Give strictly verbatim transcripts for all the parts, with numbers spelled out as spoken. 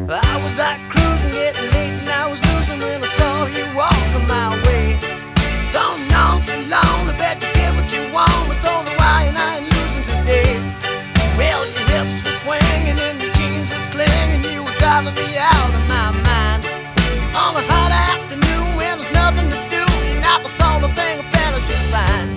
I was out cruising, getting late, and I was losing when I saw you walking my way. So nonchalant, I bet you get what you want. I saw the why and I ain't losing today. Well, your hips were swinging and your jeans were clinging. You were driving me out of my mind. On a hot afternoon when there's nothing to do, you're not the sort of thing a fella should find.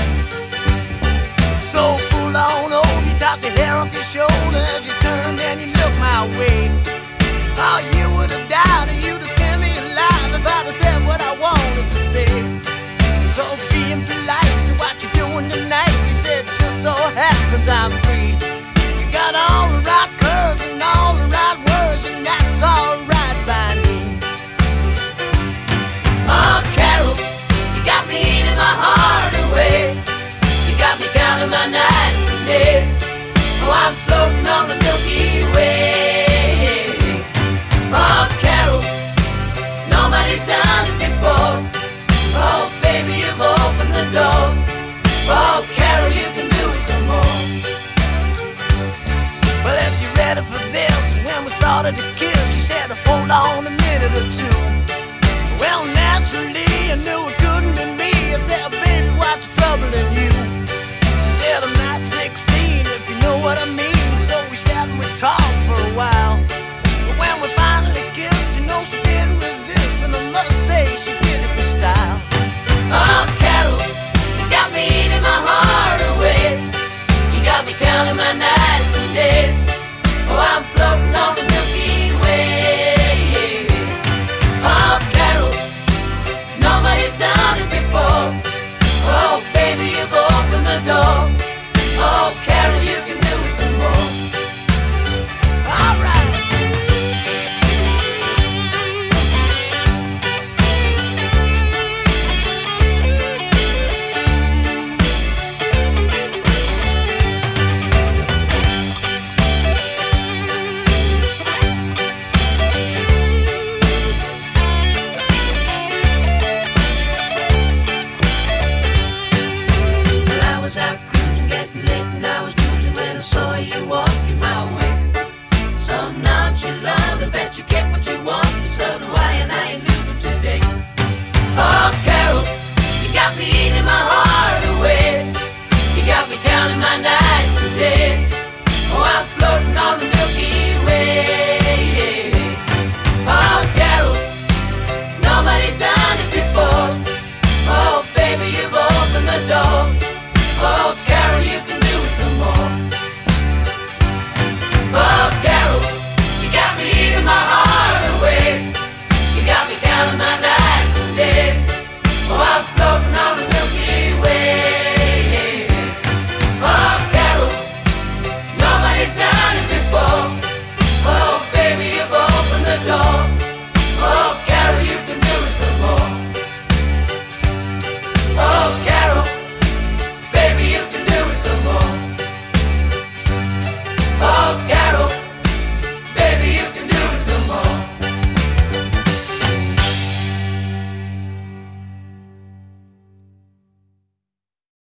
So full on over, you tossed your hair off your shoulders as you turned and you looked my way. Oh, you would have died or you'd have scared me alive if I'd have said what I wanted to say. So being polite, so what you doing tonight? You said, just so happens I'm free. You got all the right curves and all the right words, and that's all right by me. Oh, Carol, you got me eating my heart away. You got me counting my nights and days. Oh, I'm floating on the Milky Way. Oh, Carol, nobody's done it before. Oh, baby, you've opened the door. Oh, Carol, you can do it some more. Well, if you're ready for this, when we started to kiss, she said, hold on a minute or two. Well, naturally, I knew it couldn't be me. I said, baby, what's troubling you? She said, I'm not sixteen, if you know what I mean.